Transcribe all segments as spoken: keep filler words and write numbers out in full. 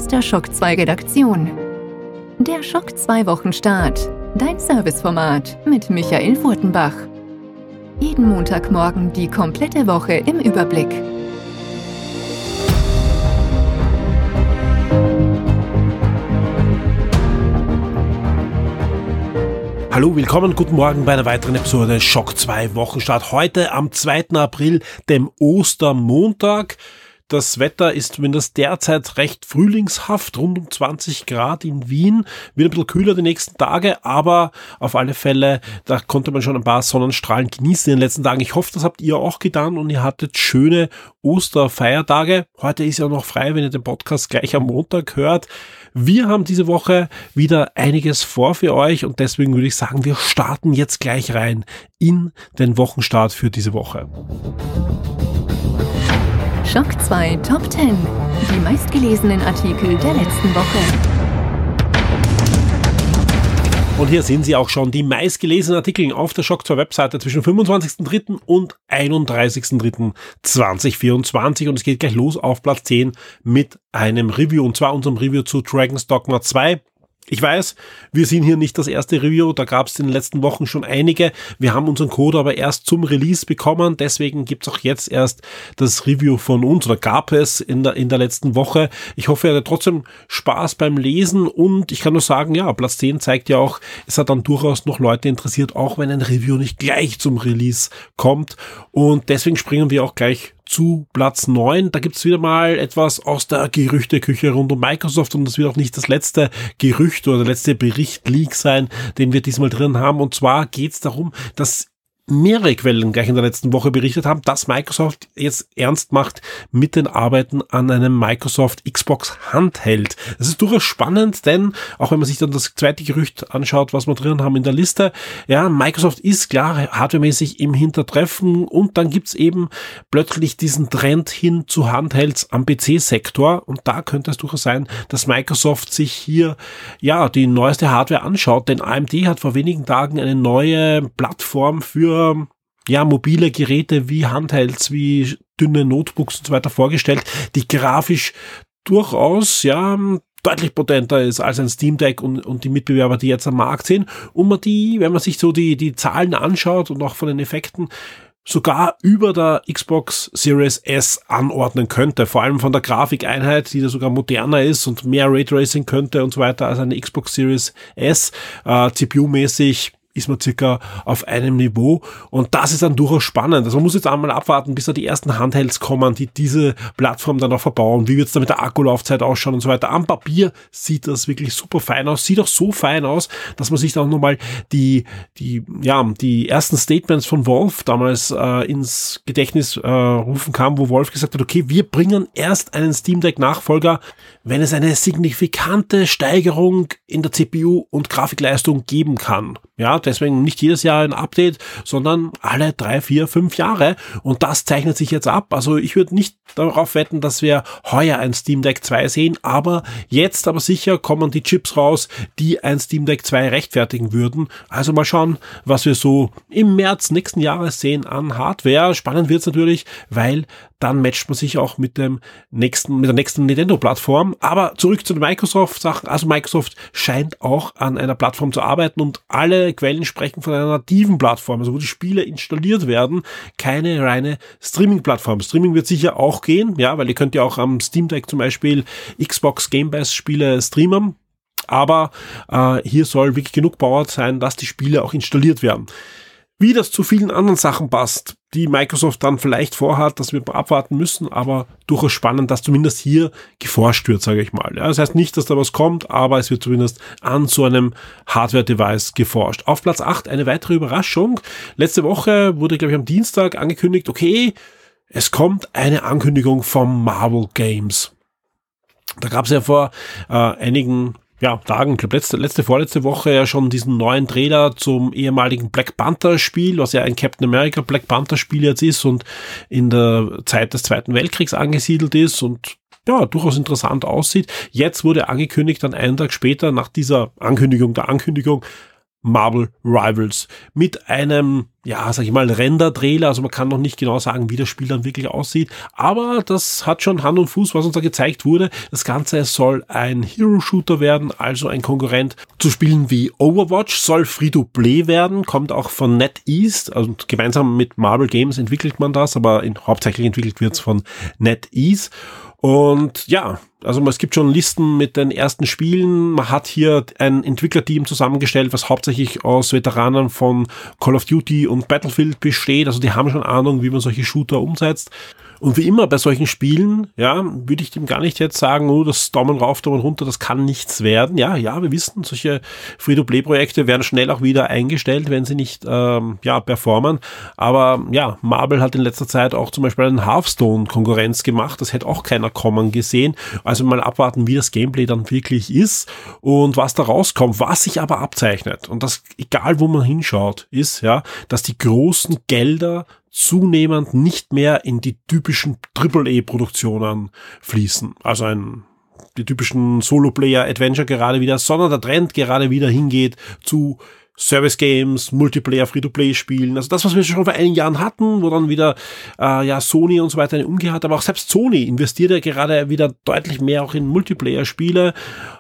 aus der Schock zwei Redaktion. Der Schock zwei Wochenstart, dein Serviceformat mit Michael Furtenbach. Jeden Montagmorgen die komplette Woche im Überblick. Hallo, willkommen, guten Morgen bei einer weiteren Episode Schock zwei Wochenstart. Heute am zweiten April, dem Ostermontag. Das Wetter ist zumindest derzeit recht frühlingshaft, rund um zwanzig Grad in Wien. Wird ein bisschen kühler die nächsten Tage, aber auf alle Fälle, da konnte man schon ein paar Sonnenstrahlen genießen in den letzten Tagen. Ich hoffe, das habt ihr auch getan und ihr hattet schöne Osterfeiertage. Heute ist ja noch frei, wenn ihr den Podcast gleich am Montag hört. Wir haben diese Woche wieder einiges vor für euch und deswegen würde ich sagen, wir starten jetzt gleich rein in den Wochenstart für diese Woche. Schock zwei Top zehn. Die meistgelesenen Artikel der letzten Woche. Und hier sehen Sie auch schon die meistgelesenen Artikel auf der Schock zwei Webseite zwischen fünfundzwanzigsten dritten und einunddreißigsten dritten zweitausendvierundzwanzig. Und es geht gleich los auf Platz zehn mit einem Review, und zwar unserem Review zu Dragon's Dogma zwei. Ich weiß, wir sind hier nicht das erste Review, da gab es in den letzten Wochen schon einige. Wir haben unseren Code aber erst zum Release bekommen, deswegen gibt es auch jetzt erst das Review von uns, oder gab es in der in der letzten Woche. Ich hoffe, ihr hattet trotzdem Spaß beim Lesen und ich kann nur sagen, ja, Platz zehn zeigt ja auch, es hat dann durchaus noch Leute interessiert, auch wenn ein Review nicht gleich zum Release kommt, und deswegen springen wir auch gleich zu Platz neun. Da gibt's wieder mal etwas aus der Gerüchteküche rund um Microsoft und das wird auch nicht das letzte Gerücht oder der letzte Bericht-Leak sein, den wir diesmal drin haben. Und zwar geht's darum, dass mehrere Quellen gleich in der letzten Woche berichtet haben, dass Microsoft jetzt ernst macht mit den Arbeiten an einem Microsoft Xbox Handheld. Das ist durchaus spannend, denn auch wenn man sich dann das zweite Gerücht anschaut, was wir drin haben in der Liste, ja, Microsoft ist klar hardwaremäßig im Hintertreffen und dann gibt's eben plötzlich diesen Trend hin zu Handhelds am P C-Sektor und da könnte es durchaus sein, dass Microsoft sich hier ja die neueste Hardware anschaut, denn A M D hat vor wenigen Tagen eine neue Plattform für ja, mobile Geräte wie Handhelds, wie dünne Notebooks und so weiter vorgestellt, die grafisch durchaus, ja, deutlich potenter ist als ein Steam Deck und, und die Mitbewerber, die jetzt am Markt sind. Und man die, wenn man sich so die, die Zahlen anschaut und auch von den Effekten, sogar über der Xbox Series S anordnen könnte, vor allem von der Grafikeinheit, die da sogar moderner ist und mehr Raytracing könnte und so weiter als eine Xbox Series S, äh, C P U-mäßig ist man circa auf einem Niveau und das ist dann durchaus spannend. Also man muss jetzt einmal abwarten, bis da die ersten Handhelds kommen, die diese Plattform dann auch verbauen. Wie wird es da mit der Akkulaufzeit ausschauen und so weiter. Am Papier sieht das wirklich super fein aus. Sieht auch so fein aus, dass man sich dann nochmal die, die, ja, die ersten Statements von Valve damals äh, ins Gedächtnis äh, rufen kann, wo Valve gesagt hat, okay, wir bringen erst einen Steam Deck Nachfolger, wenn es eine signifikante Steigerung in der C P U und Grafikleistung geben kann. Ja, deswegen nicht jedes Jahr ein Update, sondern alle drei, vier, fünf Jahre. Und das zeichnet sich jetzt ab. Also ich würde nicht darauf wetten, dass wir heuer ein Steam Deck zwei sehen, aber jetzt aber sicher kommen die Chips raus, die ein Steam Deck zwei rechtfertigen würden. Also mal schauen, was wir so im März nächsten Jahres sehen an Hardware. Spannend wird's natürlich, weil dann matcht man sich auch mit dem nächsten, mit der nächsten Nintendo-Plattform. Aber zurück zu den Microsoft-Sachen. Also Microsoft scheint auch an einer Plattform zu arbeiten und alle Quellen sprechen von einer nativen Plattform, also wo die Spiele installiert werden, keine reine Streaming-Plattform. Streaming wird sicher auch gehen, ja, weil ihr könnt ja auch am Steam Deck zum Beispiel Xbox Game Pass Spiele streamen. Aber äh, hier soll wirklich genug Power sein, dass die Spiele auch installiert werden. Wie das zu vielen anderen Sachen passt, die Microsoft dann vielleicht vorhat, dass wir abwarten müssen, aber durchaus spannend, dass zumindest hier geforscht wird, sage ich mal. Ja, das heißt nicht, dass da was kommt, aber es wird zumindest an so einem Hardware-Device geforscht. Auf Platz acht eine weitere Überraschung. Letzte Woche wurde, glaube ich, am Dienstag angekündigt, okay, es kommt eine Ankündigung vom Marvel Games. Da gab es ja vor äh, einigen ja, Tagen, ich glaube letzte, letzte, vorletzte Woche ja schon diesen neuen Trailer zum ehemaligen Black Panther Spiel, was ja ein Captain America Black Panther Spiel jetzt ist und in der Zeit des Zweiten Weltkriegs angesiedelt ist und ja, durchaus interessant aussieht. Jetzt wurde angekündigt, dann einen Tag später nach dieser Ankündigung der Ankündigung, Marvel Rivals mit einem, ja, sag ich mal, Render-Trailer, also man kann noch nicht genau sagen, wie das Spiel dann wirklich aussieht, aber das hat schon Hand und Fuß, was uns da gezeigt wurde. Das Ganze soll ein Hero-Shooter werden, also ein Konkurrent zu Spielen wie Overwatch, soll Free-to-Play werden, kommt auch von NetEase, also gemeinsam mit Marvel Games entwickelt man das, aber in, hauptsächlich entwickelt wird es von NetEase. Und ja, also es gibt schon Listen mit den ersten Spielen. Man hat hier ein Entwicklerteam zusammengestellt, was hauptsächlich aus Veteranen von Call of Duty und Battlefield besteht. Also die haben schon Ahnung, wie man solche Shooter umsetzt. Und wie immer bei solchen Spielen, ja, würde ich dem gar nicht jetzt sagen, oh, das Daumen rauf, Daumen runter, das kann nichts werden. Ja, ja, wir wissen, solche Free-to-Play-Projekte werden schnell auch wieder eingestellt, wenn sie nicht, ähm, ja, performen. Aber ja, Marvel hat in letzter Zeit auch zum Beispiel einen Hearthstone-Konkurrenz gemacht. Das hätte auch keiner kommen gesehen. Also mal abwarten, wie das Gameplay dann wirklich ist und was da rauskommt. Was sich aber abzeichnet, und das, egal wo man hinschaut, ist, ja, dass die großen Gelder zunehmend nicht mehr in die typischen Triple A Produktionen fließen. Also ein, die typischen Solo-Player-Adventure gerade wieder, sondern der Trend gerade wieder hingeht zu Service-Games, Multiplayer, Free-to-Play-Spielen, also das, was wir schon vor einigen Jahren hatten, wo dann wieder äh, ja Sony und so weiter eine Umkehr hat, aber auch selbst Sony investiert ja gerade wieder deutlich mehr auch in Multiplayer-Spiele.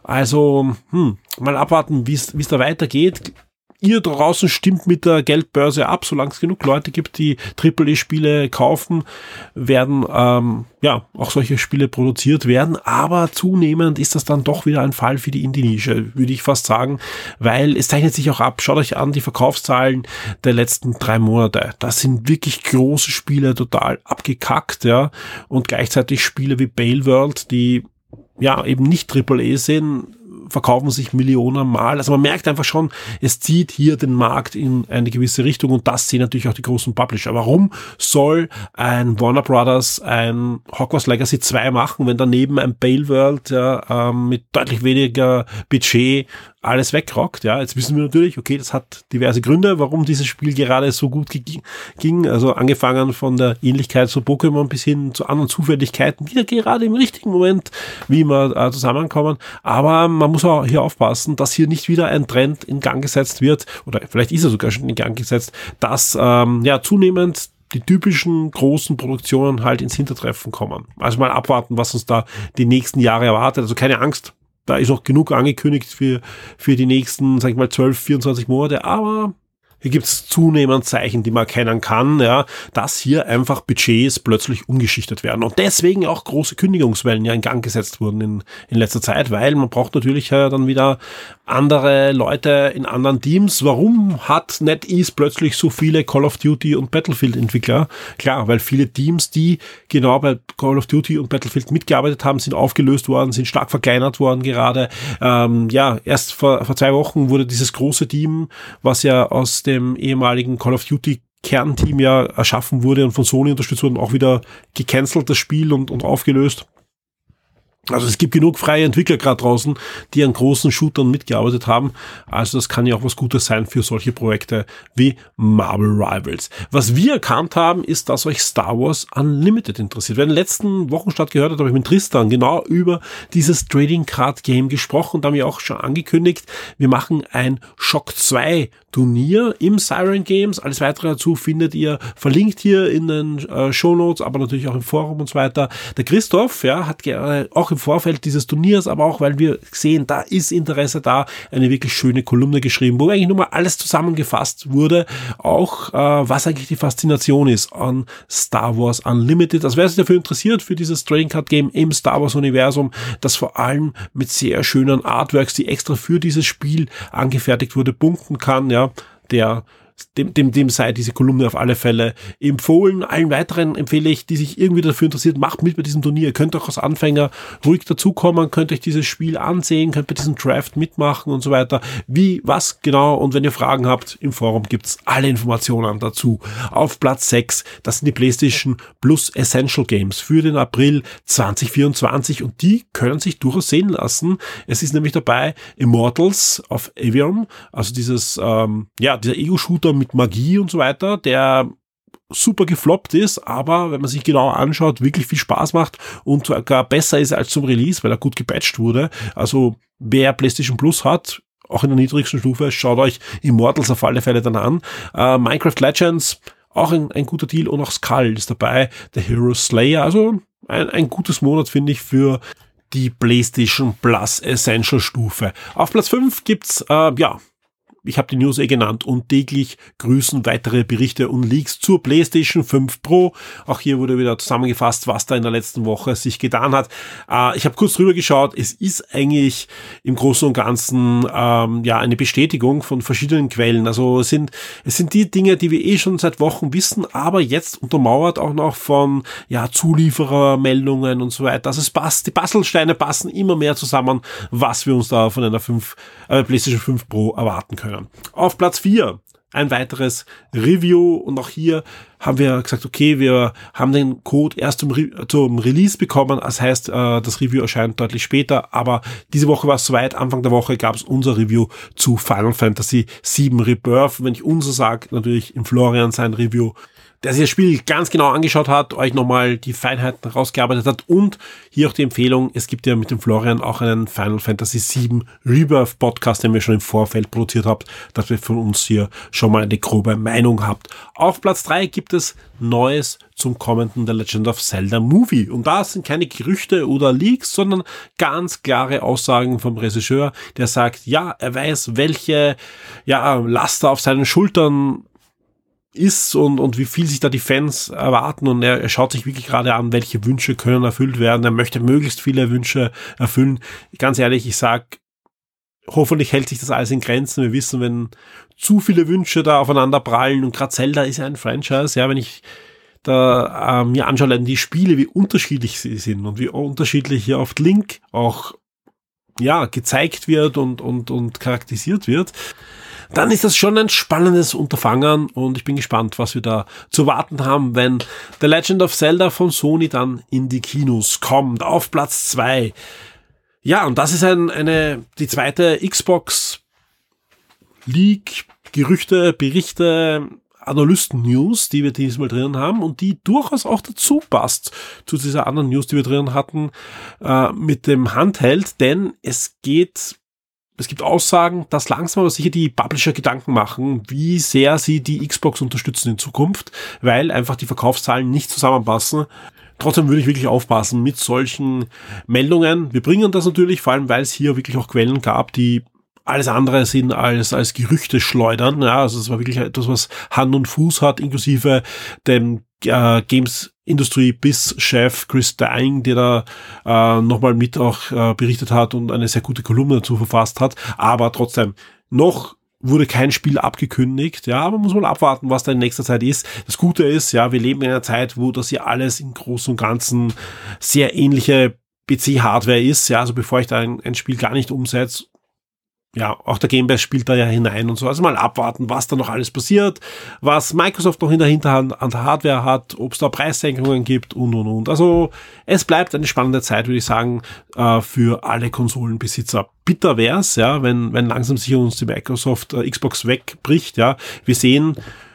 Also hm, mal abwarten, wie es wie es da weitergeht. Ihr draußen stimmt mit der Geldbörse ab, solange es genug Leute gibt, die Triple A Spiele kaufen, werden ähm, ja auch solche Spiele produziert werden, aber zunehmend ist das dann doch wieder ein Fall für die Indie-Nische, würde ich fast sagen, weil es zeichnet sich auch ab. Schaut euch an die Verkaufszahlen der letzten drei Monate. Das sind wirklich große Spiele, total abgekackt, ja, und gleichzeitig Spiele wie Bailworld, die ja eben nicht Triple A sind, verkaufen sich Millionen Mal. Also man merkt einfach schon, es zieht hier den Markt in eine gewisse Richtung, und das sehen natürlich auch die großen Publisher. Warum soll ein Warner Brothers ein Hogwarts Legacy zwei machen, wenn daneben ein Bailworld ja, ähm, mit deutlich weniger Budget alles wegrockt? Ja, jetzt wissen wir natürlich, okay, das hat diverse Gründe, warum dieses Spiel gerade so gut ge- ging. Also angefangen von der Ähnlichkeit zu Pokémon bis hin zu anderen Zufälligkeiten, die da gerade im richtigen Moment wie immer äh, zusammenkommen. Aber man muss auch hier aufpassen, dass hier nicht wieder ein Trend in Gang gesetzt wird, oder vielleicht ist er sogar schon in Gang gesetzt, dass ähm, ja zunehmend die typischen großen Produktionen halt ins Hintertreffen kommen. Also mal abwarten, was uns da die nächsten Jahre erwartet. Also keine Angst, da ist noch genug angekündigt für für die nächsten, sag ich mal, zwölf, vierundzwanzig Monate, aber hier gibt es zunehmend Zeichen, die man erkennen kann, ja, dass hier einfach Budgets plötzlich umgeschichtet werden. Und deswegen auch große Kündigungswellen ja in Gang gesetzt wurden in, in letzter Zeit, weil man braucht natürlich ja dann wieder andere Leute in anderen Teams. Warum hat NetEase plötzlich so viele Call of Duty und Battlefield-Entwickler? Klar, weil viele Teams, die genau bei Call of Duty und Battlefield mitgearbeitet haben, sind aufgelöst worden, sind stark verkleinert worden gerade. Ähm, ja, erst vor, vor zwei Wochen wurde dieses große Team, was ja aus dem ehemaligen Call of Duty Kernteam ja erschaffen wurde und von Sony unterstützt wurde, auch wieder gecancelt, das Spiel, und, und aufgelöst. Also es gibt genug freie Entwickler gerade draußen, die an großen Shootern mitgearbeitet haben. Also das kann ja auch was Gutes sein für solche Projekte wie Marvel Rivals. Was wir erkannt haben, ist, dass euch Star Wars Unlimited interessiert. Wer in den letzten Wochen statt gehört hat, habe ich mit Tristan genau über dieses Trading Card Game gesprochen. Da haben wir auch schon angekündigt, wir machen ein Shock zwei Turnier im Siren Games. Alles weitere dazu findet ihr verlinkt hier in den äh, Shownotes, aber natürlich auch im Forum und so weiter. Der Christoph, ja, hat gerne auch im Vorfeld dieses Turniers, aber auch, weil wir sehen, da ist Interesse da, eine wirklich schöne Kolumne geschrieben, wo eigentlich nur mal alles zusammengefasst wurde, auch äh, was eigentlich die Faszination ist an Star Wars Unlimited. Also wer sich dafür interessiert, für dieses Trading Card Game im Star Wars Universum, das vor allem mit sehr schönen Artworks, die extra für dieses Spiel angefertigt wurde, punkten kann, ja, der Dem, dem, dem sei diese Kolumne auf alle Fälle empfohlen. Allen weiteren empfehle ich, die sich irgendwie dafür interessiert, macht mit bei diesem Turnier. Ihr könnt auch als Anfänger ruhig dazukommen, könnt euch dieses Spiel ansehen, könnt bei diesem Draft mitmachen und so weiter. Wie, was genau, und wenn ihr Fragen habt, im Forum gibt's alle Informationen dazu. Auf Platz sechs, das sind die PlayStation Plus Essential Games für den April zwanzig vierundzwanzig, und die können sich durchaus sehen lassen. Es ist nämlich dabei Immortals of Avium, also dieses, ähm, ja, dieser Ego-Shooter mit Magie und so weiter, der super gefloppt ist, aber wenn man sich genau anschaut, wirklich viel Spaß macht und sogar besser ist als zum Release, weil er gut gepatcht wurde. Also wer PlayStation Plus hat, auch in der niedrigsten Stufe. Schaut euch Immortals auf alle Fälle dann an. Äh, Minecraft Legends, auch ein, ein guter Deal, und auch Skull ist dabei, der Hero Slayer, also ein, ein gutes Monat, finde ich, für die PlayStation Plus Essential Stufe. Auf Platz fünf gibt's, äh, ja, ich habe die News eh genannt, und täglich grüßen weitere Berichte und Leaks zur PlayStation fünf Pro. Auch hier wurde wieder zusammengefasst, was da in der letzten Woche sich getan hat. Äh, ich habe kurz drüber geschaut. Es ist eigentlich im Großen und Ganzen ähm, ja eine Bestätigung von verschiedenen Quellen. Also es sind es sind die Dinge, die wir eh schon seit Wochen wissen, aber jetzt untermauert auch noch von ja Zulieferermeldungen und so weiter. Also es passt, die Puzzlesteine passen immer mehr zusammen, was wir uns da von einer fünf, äh, PlayStation fünf Pro erwarten können. Auf Platz vier ein weiteres Review, und auch hier haben wir gesagt, okay, wir haben den Code erst zum, Re- zum Release bekommen, das heißt, äh, das Review erscheint deutlich später, aber diese Woche war es soweit, Anfang der Woche gab es unser Review zu Final Fantasy sieben Rebirth. Wenn ich unser sage, natürlich im Florian sein Review, der sich das Spiel ganz genau angeschaut hat, euch nochmal die Feinheiten rausgearbeitet hat, und hier auch die Empfehlung, es gibt ja mit dem Florian auch einen Final Fantasy sieben Rebirth Podcast, den wir schon im Vorfeld produziert habt, dass ihr von uns hier schon mal eine grobe Meinung habt. Auf Platz drei gibt es Neues zum kommenden The Legend of Zelda Movie, und da sind keine Gerüchte oder Leaks, sondern ganz klare Aussagen vom Regisseur, der sagt, ja, er weiß, welche ja Laster auf seinen Schultern ist und, und wie viel sich da die Fans erwarten, und er, er schaut sich wirklich gerade an, welche Wünsche können erfüllt werden. Er möchte möglichst viele Wünsche erfüllen. Ganz ehrlich, ich sag, hoffentlich hält sich das alles in Grenzen. Wir wissen, wenn zu viele Wünsche da aufeinander prallen, und gerade Zelda ist ja ein Franchise, ja, wenn ich da äh, mir anschaue, die Spiele, wie unterschiedlich sie sind und wie unterschiedlich hier oft Link auch ja gezeigt wird und und und charakterisiert wird, dann ist das schon ein spannendes Unterfangen, und ich bin gespannt, was wir da zu warten haben, wenn The Legend of Zelda von Sony dann in die Kinos kommt. Auf Platz zwei. Ja, und das ist ein, eine die zweite Xbox Leak, Gerüchte, Berichte, Analysten-News, die wir diesmal drin haben, und die durchaus auch dazu passt zu dieser anderen News, die wir drin hatten, äh, mit dem Handheld, denn es geht Es gibt Aussagen, dass langsam aber sicher die Publisher Gedanken machen, wie sehr sie die Xbox unterstützen in Zukunft, weil einfach die Verkaufszahlen nicht zusammenpassen. Trotzdem würde ich wirklich aufpassen mit solchen Meldungen. Wir bringen das natürlich, vor allem weil es hier wirklich auch Quellen gab, die alles andere sind als als Gerüchte schleudern. Ja, also es war wirklich etwas, was Hand und Fuß hat, inklusive dem äh, Games Industry Biz Chef Chris Dying, der da äh, nochmal mit auch äh, berichtet hat und eine sehr gute Kolumne dazu verfasst hat. Aber trotzdem, noch wurde kein Spiel abgekündigt, ja, aber muss man abwarten, was da in nächster Zeit ist. Das Gute ist, ja, wir leben in einer Zeit, wo das ja alles im Großen und Ganzen sehr ähnliche P C-Hardware ist, ja, also bevor ich da ein, ein Spiel gar nicht umsetze, ja, auch der Game Pass spielt da ja hinein und so. Also mal abwarten, was da noch alles passiert, was Microsoft noch in der Hinterhand an der Hardware hat, ob es da Preissenkungen gibt und, und, und. Also es bleibt eine spannende Zeit, würde ich sagen, äh, für alle Konsolenbesitzer. Bitter wär's, ja, wenn, wenn langsam sicher uns die Microsoft äh, Xbox wegbricht, ja. Wir sehen,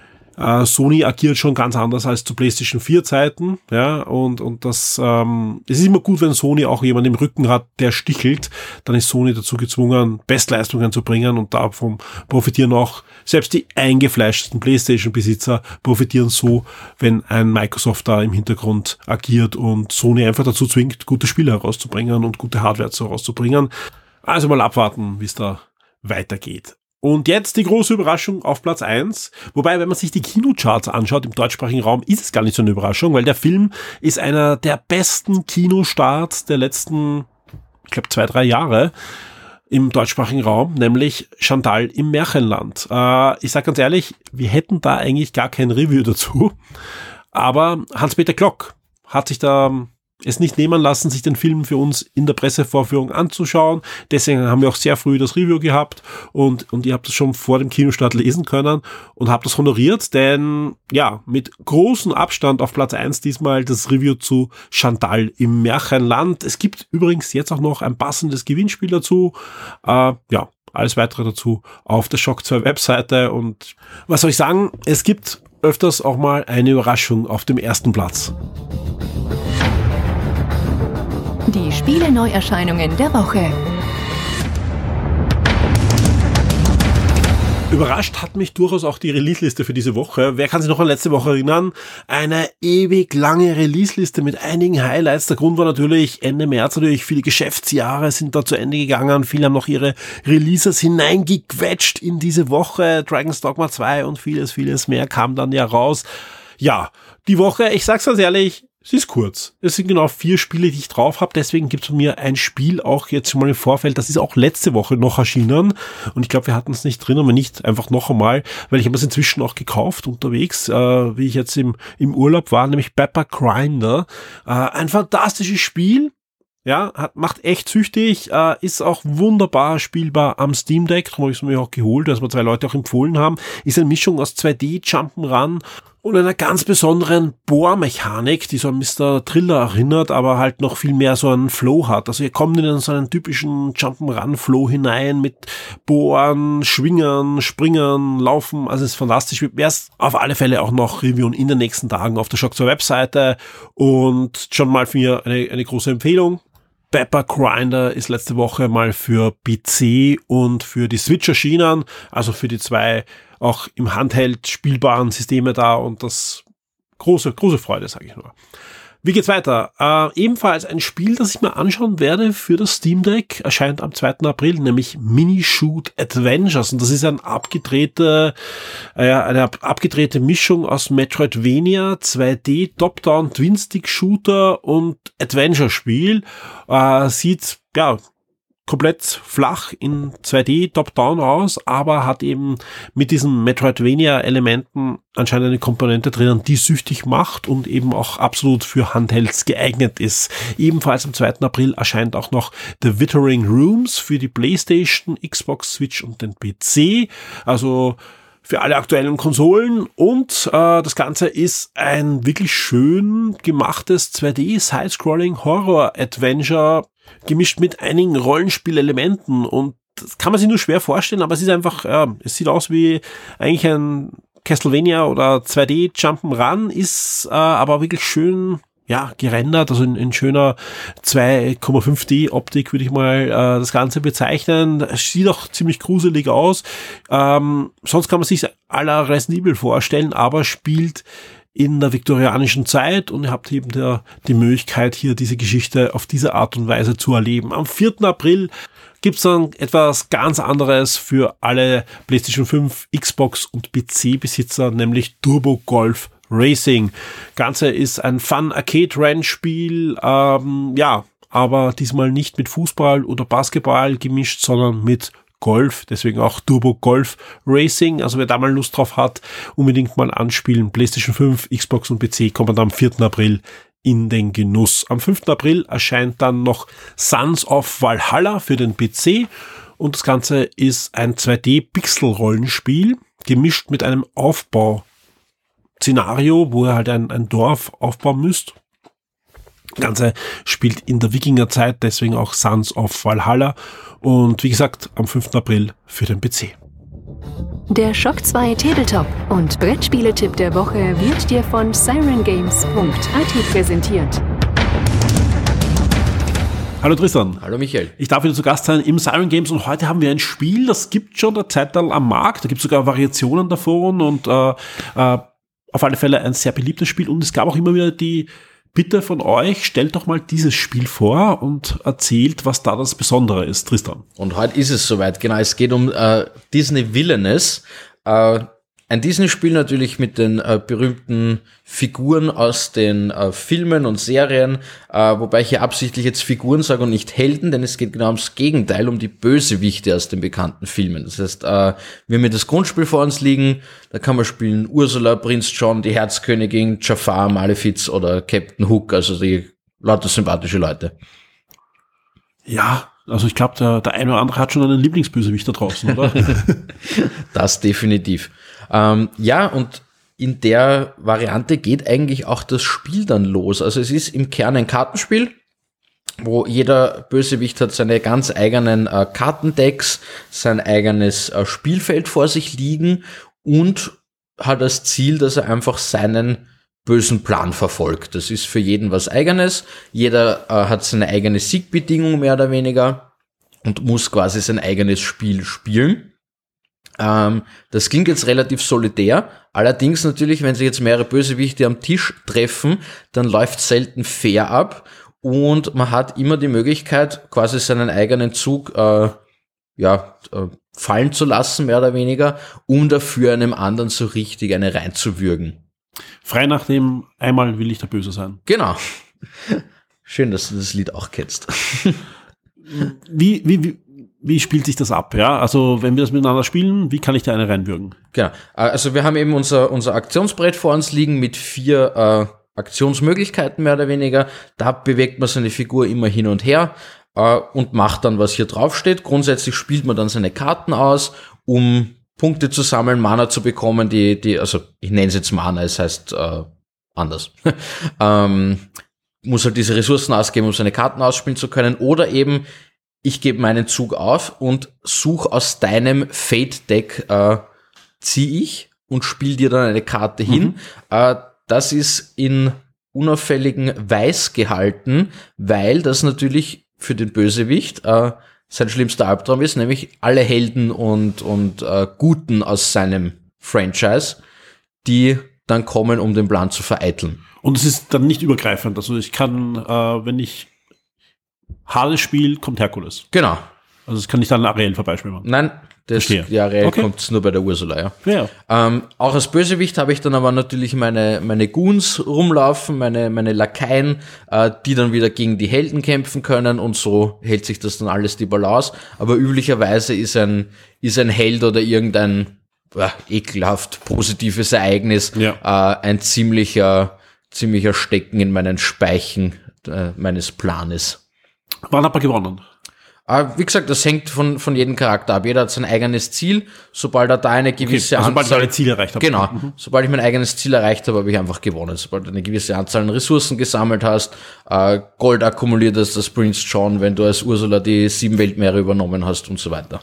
Uh, Sony agiert schon ganz anders als zu PlayStation vier Zeiten, ja, und, und das, ähm, es ist immer gut, wenn Sony auch jemanden im Rücken hat, der stichelt, dann ist Sony dazu gezwungen, Bestleistungen zu bringen, und davon profitieren auch selbst die eingefleischtesten PlayStation-Besitzer profitieren so, wenn ein Microsoft da im Hintergrund agiert und Sony einfach dazu zwingt, gute Spiele herauszubringen und gute Hardware herauszubringen. Also mal abwarten, wie es da weitergeht. Und jetzt die große Überraschung auf Platz eins. Wobei, wenn man sich die Kinocharts anschaut im deutschsprachigen Raum, ist es gar nicht so eine Überraschung, weil der Film ist einer der besten Kinostarts der letzten, ich glaube, zwei, drei Jahre im deutschsprachigen Raum, nämlich Chantal im Märchenland. Äh, ich sage ganz ehrlich, wir hätten da eigentlich gar kein Review dazu, aber Hans-Peter Glock hat sich da es nicht nehmen lassen, sich den Film für uns in der Pressevorführung anzuschauen. Deswegen haben wir auch sehr früh das Review gehabt, und, und ihr habt das schon vor dem Kinostart lesen können und habt das honoriert, denn ja, mit großem Abstand auf Platz eins diesmal das Review zu Chantal im Märchenland. Es gibt übrigens jetzt auch noch ein passendes Gewinnspiel dazu. Äh, ja, alles weitere dazu auf der Shock zwei Webseite, und was soll ich sagen, es gibt öfters auch mal eine Überraschung auf dem ersten Platz. Die Spiele-Neuerscheinungen der Woche. Überrascht hat mich durchaus auch die Release-Liste für diese Woche. Wer kann sich noch an letzte Woche erinnern? Eine ewig lange Release-Liste mit einigen Highlights. Der Grund war natürlich Ende März, natürlich viele Geschäftsjahre sind da zu Ende gegangen. Viele haben noch ihre Releases hineingequetscht in diese Woche. Dragon's Dogma zwei und vieles, vieles mehr kam dann ja raus. Ja, die Woche, ich sag's ganz ehrlich, sie ist kurz. Es sind genau vier Spiele, die ich drauf habe. Deswegen gibt's von mir ein Spiel auch jetzt schon mal im Vorfeld. Das ist auch letzte Woche noch erschienen. Und ich glaube, wir hatten es nicht drin, aber nicht einfach noch einmal, weil ich habe es inzwischen auch gekauft unterwegs, äh, wie ich jetzt im, im Urlaub war, nämlich Pepper Grinder. Äh, ein fantastisches Spiel. Ja, hat, macht echt süchtig, äh, ist auch wunderbar spielbar am Steam Deck. Darum habe ich es mir auch geholt, dass mir zwei Leute auch empfohlen haben. Ist eine Mischung aus zwei D Jump'n'Run und einer ganz besonderen Bohrmechanik, die so an Mister Thriller erinnert, aber halt noch viel mehr so einen Flow hat. Also ihr kommt in so einen typischen Jump'n'Run-Flow hinein mit Bohren, Schwingen, Springen, Laufen. Also es ist fantastisch. Wir werden es auf alle Fälle auch noch reviewen in den nächsten Tagen auf der Shock zwei Webseite und schon mal für mir eine, eine große Empfehlung. Pepper Grinder ist letzte Woche mal für P C und für die Switch erschienen, also für die zwei auch im Handheld spielbaren Systeme da und das große, große Freude, sage ich nur. Wie geht's weiter? Äh, ebenfalls ein Spiel, das ich mir anschauen werde für das Steam Deck, erscheint am zweiten April, nämlich Mini-Shoot Adventures. Und das ist ein abgedrehte, äh, eine abgedrehte Mischung aus Metroidvania, zwei D, Top-Down, Twin-Stick-Shooter und Adventure-Spiel. Äh, sieht, ja, komplett flach in zwei D Top-Down aus, aber hat eben mit diesen Metroidvania-Elementen anscheinend eine Komponente drinnen, die süchtig macht und eben auch absolut für Handhelds geeignet ist. Ebenfalls am zweiten April erscheint auch noch The Withering Rooms für die PlayStation, Xbox, Switch und den P C. Also für alle aktuellen Konsolen und äh, das Ganze ist ein wirklich schön gemachtes zwei D Side-Scrolling Horror Adventure gemischt mit einigen Rollenspielelementen und das kann man sich nur schwer vorstellen, aber es ist einfach, ja, es sieht aus wie eigentlich ein Castlevania oder zwei D Jump'n'Run, ist äh, aber wirklich schön, ja, gerendert, also in, in schöner zwei Komma fünf D Optik würde ich mal äh, das Ganze bezeichnen. Es sieht auch ziemlich gruselig aus. Ähm, sonst kann man sich à la Resident Evil vorstellen, aber spielt in der viktorianischen Zeit und ihr habt eben der, die Möglichkeit, hier diese Geschichte auf diese Art und Weise zu erleben. Am vierten April gibt's dann etwas ganz anderes für alle PlayStation fünf, Xbox und P C-Besitzer, nämlich Turbo Golf Racing. Ganze ist ein Fun-Arcade-Rennspiel, ähm, ja, aber diesmal nicht mit Fußball oder Basketball gemischt, sondern mit Golf, deswegen auch Turbo Golf Racing. Also wer da mal Lust drauf hat, unbedingt mal anspielen. PlayStation fünf, Xbox und P C kommen dann am vierten April in den Genuss. Am fünften April erscheint dann noch Sons of Valhalla für den P C und das Ganze ist ein zwei D Pixel-Rollenspiel, gemischt mit einem Aufbau-Szenario, wo ihr halt ein, ein Dorf aufbauen müsst. Das Ganze spielt in der Wikingerzeit, deswegen auch Sons of Valhalla. Und wie gesagt, am fünften April für den P C. Der Shock zwei Tabletop und Brettspiele-Tipp der Woche wird dir von siren games punkt a t präsentiert. Hallo Tristan. Hallo Michael. Ich darf wieder zu Gast sein im Siren Games und heute haben wir ein Spiel, das gibt schon eine Zeit lang am Markt. Da gibt es sogar Variationen davon und äh, äh, auf alle Fälle ein sehr beliebtes Spiel. Und es gab auch immer wieder die Bitte von euch, stellt doch mal dieses Spiel vor und erzählt, was da das Besondere ist, Tristan. Und heute ist es soweit, genau, es geht um äh, Disney Villainous, äh, ein Disney-Spiel natürlich mit den äh, berühmten Figuren aus den äh, Filmen und Serien, äh, wobei ich hier absichtlich jetzt Figuren sage und nicht Helden, denn es geht genau ums Gegenteil, um die Bösewichte aus den bekannten Filmen. Das heißt, äh, wir haben hier das Grundspiel vor uns liegen, da kann man spielen Ursula, Prinz John, die Herzkönigin, Jafar, Malefiz oder Captain Hook, also die lauter sympathische Leute. Ja, also ich glaube, der, der eine oder andere hat schon einen Lieblingsbösewicht da draußen, oder? Das definitiv. Ähm, ja, und in der Variante geht eigentlich auch das Spiel dann los. Also es ist im Kern ein Kartenspiel, wo jeder Bösewicht hat seine ganz eigenen äh, Kartendecks, sein eigenes äh, Spielfeld vor sich liegen und hat das Ziel, dass er einfach seinen bösen Plan verfolgt. Das ist für jeden was Eigenes. Jeder äh, hat seine eigene Siegbedingung mehr oder weniger und muss quasi sein eigenes Spiel spielen. Ähm, das klingt jetzt relativ solitär, allerdings natürlich, wenn sich jetzt mehrere Bösewichte am Tisch treffen, dann läuft selten fair ab und man hat immer die Möglichkeit, quasi seinen eigenen Zug äh, ja äh, fallen zu lassen, mehr oder weniger, um dafür einem anderen so richtig eine reinzuwürgen. Frei nach dem einmal will ich der Böse sein. Genau. Schön, dass du das Lied auch kennst. Wie, wie, wie, wie spielt sich das ab? Ja, also wenn wir das miteinander spielen, wie kann ich da eine reinwürgen? Genau. Also wir haben eben unser, unser Aktionsbrett vor uns liegen mit vier äh, Aktionsmöglichkeiten mehr oder weniger. Da bewegt man seine Figur immer hin und her äh, und macht dann, was hier drauf steht. Grundsätzlich spielt man dann seine Karten aus, um Punkte zu sammeln, Mana zu bekommen, die, die, also ich nenne es jetzt Mana, es heißt äh, anders. ähm, muss halt diese Ressourcen ausgeben, um seine Karten ausspielen zu können, oder eben ich gebe meinen Zug auf und suche aus deinem Fate-Deck, äh, ziehe ich und spiele dir dann eine Karte hin. Mhm. Äh, das ist in unauffälligen Weiß gehalten, weil das natürlich für den Bösewicht äh, sein schlimmster Albtraum ist, nämlich alle Helden und, und äh, Guten aus seinem Franchise, die dann kommen, um den Plan zu vereiteln. Und es ist dann nicht übergreifend. Also ich kann, äh, wenn ich Hades spiele, kommt Herkules. Genau. Also das kann ich dann Ariel vorbeispielen. Nein, das die Ariel okay. kommt nur bei der Ursula, ja. ja. Ähm, auch als Bösewicht habe ich dann aber natürlich meine meine Goons rumlaufen, meine meine Lakaien, äh, die dann wieder gegen die Helden kämpfen können, und so hält sich das dann alles die Balance. Aber üblicherweise ist ein ist ein Held oder irgendein äh, ekelhaft positives Ereignis ja. äh, ein ziemlicher ziemlicher Stecken in meinen Speichen äh, meines Planes. Wann hat man gewonnen? Wie gesagt, das hängt von, von jedem Charakter ab. Jeder hat sein eigenes Ziel. Sobald er da eine gewisse okay, also Anzahl... Sobald ich Ziel erreicht habe. Genau. Mhm. Sobald ich mein eigenes Ziel erreicht habe, habe ich einfach gewonnen. Sobald du eine gewisse Anzahl an Ressourcen gesammelt hast, äh, Gold akkumuliert hast, das Prince John, wenn du als Ursula die sieben Weltmeere übernommen hast und so weiter.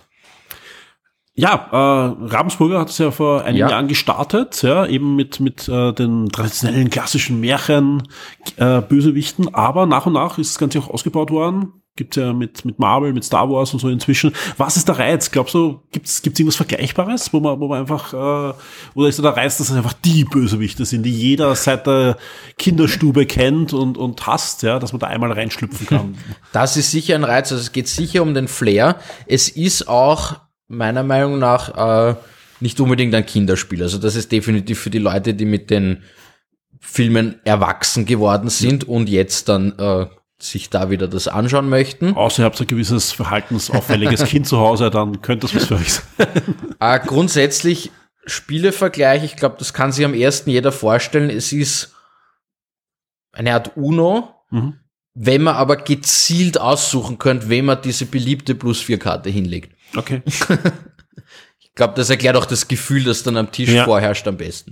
Ja, äh, Ravensburger hat es ja vor einigen ja. Jahren gestartet, ja, eben mit mit äh, den traditionellen klassischen Märchen, äh, Bösewichten, aber nach und nach ist das Ganze auch ausgebaut worden. Gibt's ja mit mit Marvel, mit Star Wars und so inzwischen. Was ist der Reiz? Glaubst du, gibt's gibt's irgendwas Vergleichbares, wo man wo man einfach äh, oder ist der Reiz, dass es einfach die Bösewichte sind, die jeder seit der Kinderstube kennt und und hasst, ja, dass man da einmal reinschlüpfen kann? Das ist sicher ein Reiz. Also es geht sicher um den Flair. Es ist auch meiner Meinung nach äh, nicht unbedingt ein Kinderspiel. Also das ist definitiv für die Leute, die mit den Filmen erwachsen geworden sind ja. und jetzt dann äh, sich da wieder das anschauen möchten. Außer ihr habt ein gewisses verhaltensauffälliges Kind zu Hause, dann könnte das was für euch sein. äh, grundsätzlich Spielevergleich, ich glaube, das kann sich am ersten jeder vorstellen. Es ist eine Art Uno, mhm. wenn man aber gezielt aussuchen könnte, wem man diese beliebte Plus vier Karte hinlegt. Okay. Ich glaube, das erklärt auch das Gefühl, das dann am Tisch ja. vorherrscht am besten.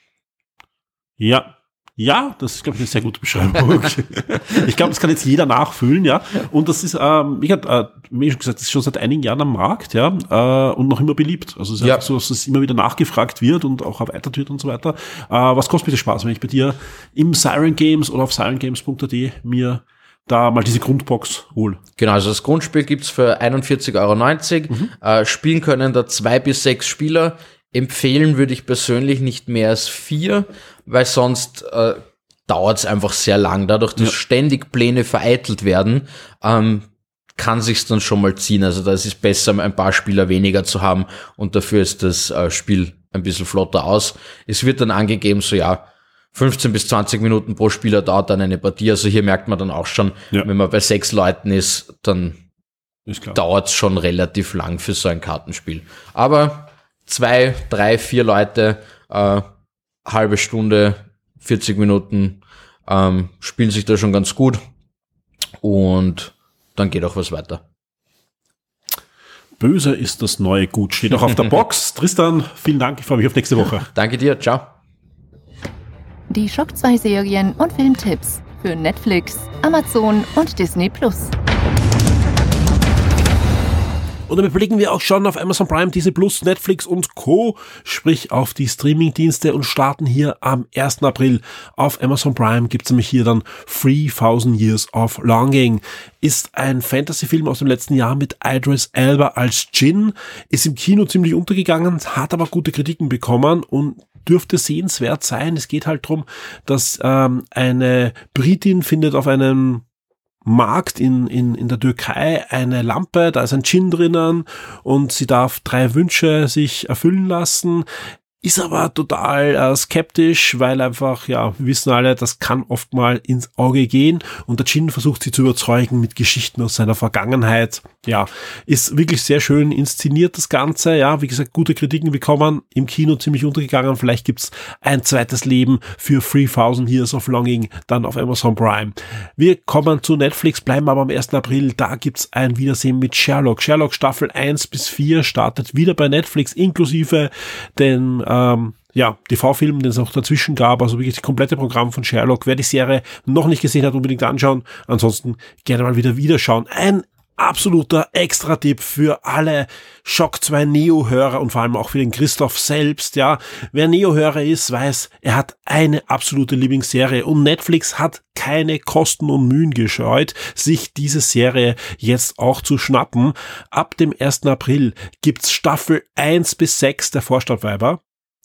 Ja, ja, das ist, glaube ich, eine sehr gute Beschreibung. Ich glaube, das kann jetzt jeder nachfühlen, ja. Und das ist, ähm, ich hatte, äh, wie schon gesagt, das ist schon seit einigen Jahren am Markt, ja, äh, und noch immer beliebt. Also es ist ja. einfach so, dass es immer wieder nachgefragt wird und auch erweitert wird und so weiter. Äh, was kostet bitte Spaß, wenn ich bei dir im Siren Games oder auf siren games punkt a t mir da mal diese Grundbox hol. Genau, also das Grundspiel gibt's für einundvierzig Euro neunzig. Mhm. Äh, spielen können da zwei bis sechs Spieler. Empfehlen würde ich persönlich nicht mehr als vier, weil sonst äh, dauert's einfach sehr lang. Dadurch, dass ja. ständig Pläne vereitelt werden, ähm, kann sich's dann schon mal ziehen. Also da ist es besser, ein paar Spieler weniger zu haben, und dafür ist das äh, Spiel ein bisschen flotter aus. Es wird dann angegeben, so ja, fünfzehn bis zwanzig Minuten pro Spieler dauert dann eine Partie. Also hier merkt man dann auch schon, ja. wenn man bei sechs Leuten ist, dann dauert es schon relativ lang für so ein Kartenspiel. Aber zwei, drei, vier Leute, äh, halbe Stunde, vierzig Minuten, ähm, spielen sich da schon ganz gut. Und dann geht auch was weiter. Böse ist das neue Gut. Steht auch auf der Box. Tristan, vielen Dank. Ich freue mich auf nächste Woche. Danke dir. Ciao. Die Shock zwei Serien und Filmtipps für Netflix, Amazon und Disney Plus. Und damit blicken wir auch schon auf Amazon Prime, Disney Plus, Netflix und Co., sprich auf die Streaming-Dienste und starten hier am ersten April. Auf Amazon Prime gibt's nämlich hier dann three thousand Years of Longing. Ist ein Fantasy-Film aus dem letzten Jahr mit Idris Elba als Djinn, ist im Kino ziemlich untergegangen, hat aber gute Kritiken bekommen und dürfte sehenswert sein. Es geht halt drum, dass ähm, eine Britin findet auf einem Markt in, in, in der Türkei eine Lampe, da ist ein Djinn drinnen und sie darf drei Wünsche sich erfüllen lassen, ist aber total äh, skeptisch, weil einfach, ja, wir wissen alle, das kann oft mal ins Auge gehen und der Djinn versucht sie zu überzeugen mit Geschichten aus seiner Vergangenheit. Ja, ist wirklich sehr schön inszeniert das Ganze, ja, wie gesagt, gute Kritiken bekommen, im Kino ziemlich untergegangen, vielleicht gibt's ein zweites Leben für three thousand Years of Longing dann auf Amazon Prime. Wir kommen zu Netflix, bleiben aber am ersten April, da gibt's ein Wiedersehen mit Sherlock. Sherlock Staffel eins bis vier startet wieder bei Netflix, inklusive den Ähm, ja, T V-Film, den es auch dazwischen gab, also wirklich das komplette Programm von Sherlock. Wer die Serie noch nicht gesehen hat, unbedingt anschauen. Ansonsten gerne mal wieder wieder schauen. Ein absoluter Extra-Tipp für alle Shock zwei Neo-Hörer und vor allem auch für den Christoph selbst, ja. Wer Neo-Hörer ist, weiß, er hat eine absolute Lieblingsserie und Netflix hat keine Kosten und Mühen gescheut, sich diese Serie jetzt auch zu schnappen. Ab dem ersten April gibt's Staffel eins bis sechs der Vorstadtweiber.